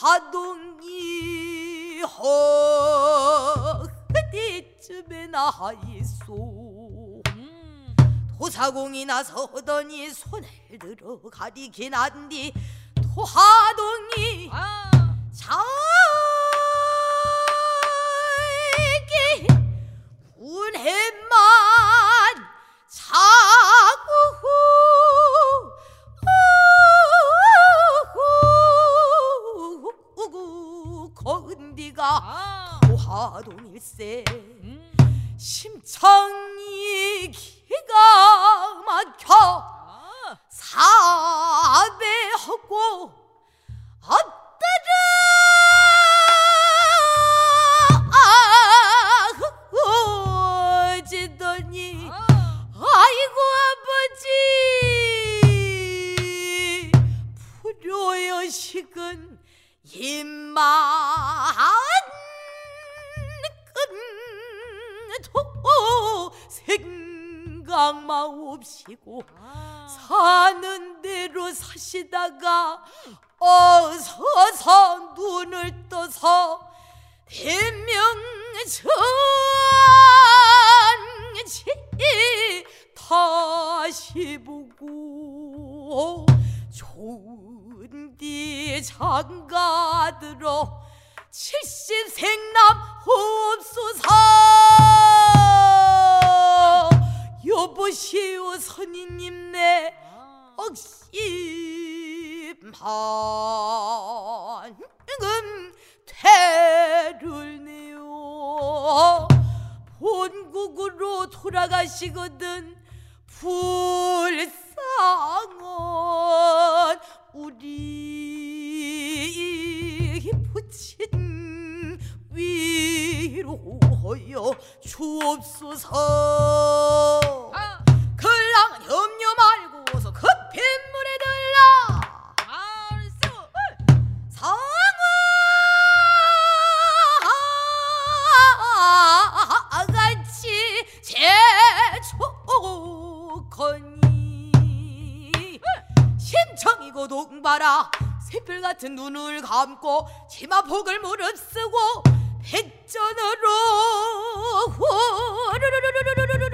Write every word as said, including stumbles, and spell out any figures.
토하동이 어디쯤에나 있소. 토사공이 나서더니 손을 들어 가리긴 한디 토하동이 아. 자기 군해만 자구 건디가 아. 토하동일세. 음. 심청이 기가 막혀 아. 사배하고 엎드려 지더니 아. 아이고 아버지 불효여 식은 입만 끈도 생각만 없이고 아. 사는 대로 사시다가 어서서 눈을 떠서 대명천지 다시 보고 좋은디 장가들어 칠십 생남 없소서. 여보시오 선인님 내 억심한 태를 내요. 본국으로 돌아가시거든 불쌍한 우리 부친 위로하여 주옵소서. 아. 글랑 염려 말고서 급히 물에 들라. 상아같이 제초거니 심청이고 동바라 새별같은 눈을 감고 치마폭을 무릅쓰고 백전으로 후루루루루루루